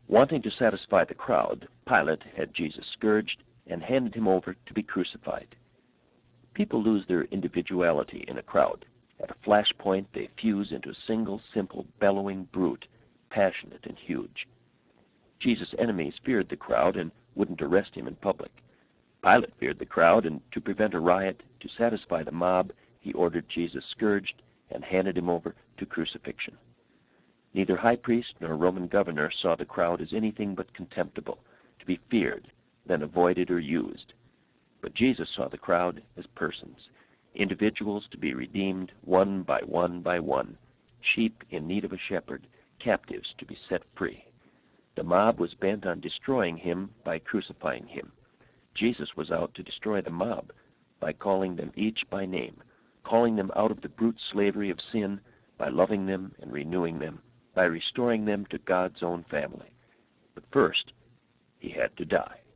Wanting to satisfy the crowd, Pilate had Jesus scourged and handed him over to be crucified. People lose their individuality in a crowd. At a flashpoint, they fuse into a single, simple, bellowing brute, passionate and huge. Jesus' enemies feared the crowd and wouldn't arrest him in public. Pilate feared the crowd, and to prevent a riot, to satisfy the mob, he ordered Jesus scourged and handed him over to crucifixion. Neither high priest nor Roman governor saw the crowd as anything but contemptible, to be feared, then avoided or used. But Jesus saw the crowd as persons, individuals to be redeemed one by one by one, sheep in need of a shepherd, captives to be set free. The mob was bent on destroying him by crucifying him. Jesus was out to destroy the mob by calling them each by name, calling them out of the brute slavery of sin, by loving them and renewing them, by restoring them to God's own family. But first, he had to die.